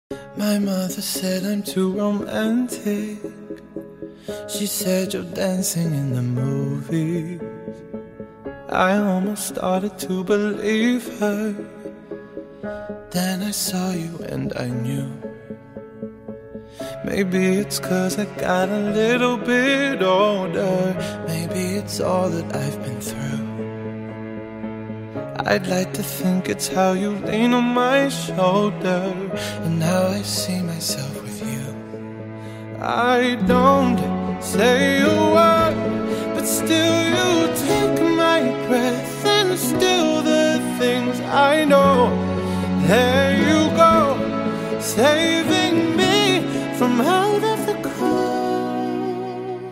My mother said I'm too romantic. She said you're dancing in the movies. I almost started to believe her. Then I saw you and I knew. Maybe it's 'cause I got a little bit older. Maybe it's all that I've been through. I'd like to think it's how you lean on my shoulder and how I see myself with you. I don't say a word, but still you take my breath and still the things I know. There you go, saving me from out of the cold.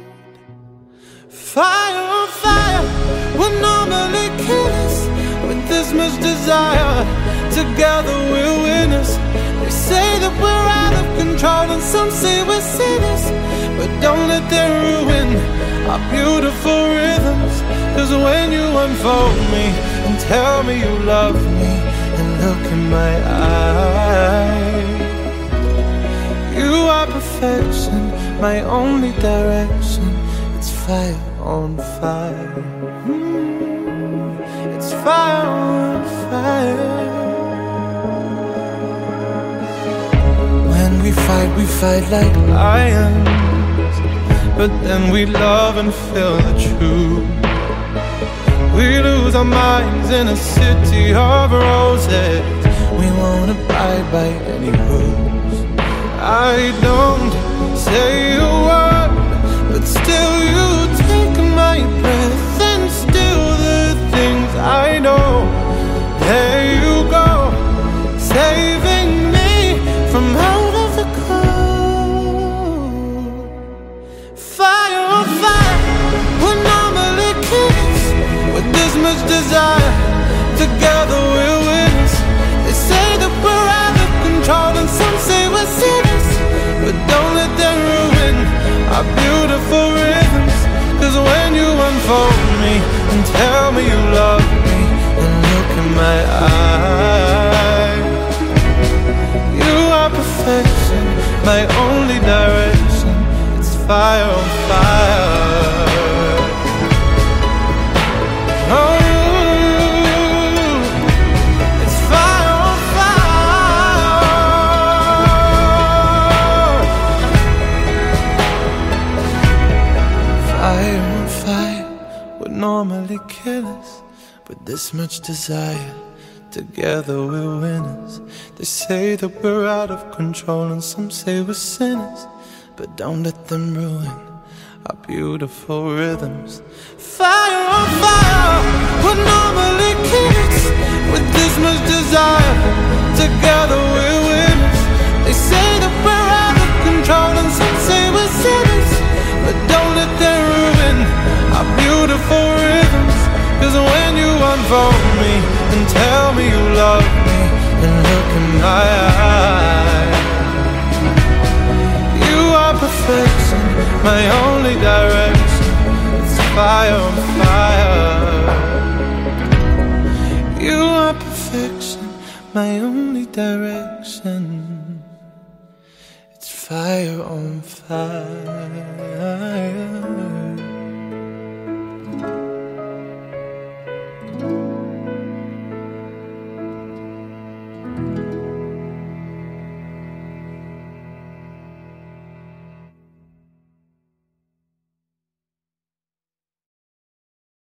Fire on fire will normally kill us. With this much desire, together we're winners. They say that we're out of control and some say we're sinners, but don't let them ruin our beautiful rhythms. 'Cause when you unfold me and tell me you love me and look in my eyes, you are perfection, my only direction. It's fire on fire. It's fire on fire. When we fight like lions, but then we love and feel the truth. We lose our minds in a city of roses. We won't abide by any rules. I don't say a word, but still you take my breath and still the things I know. There you go, saving me from out of the cold. Fire on fire will normally kiss. With this much desire, together we're winners. They say that we're out of control and some say we're sinners, but don't let them ruin our beautiful rhythms. 'Cause when you unfold me and tell me you love me and look in my eyes, you are perfection, my only direction. It's fire on fire. Oh, it's fire on fire. Fire on fire would normally kill us, but this much desire, together we're winners. They say that we're out of control and some say we're sinners, but don't let them ruin our beautiful rhythms. Fire on fire would normally kill us. With this much desire, together we're winners. They say that we're out of control and some say we're sinners, but don't let them ruin our beautiful rhythms. 'Cause when you unfold me and tell me you love me and look in my eyes, you are perfection, my only direction. It's fire on fire. You are perfection, my only direction. It's fire on fire.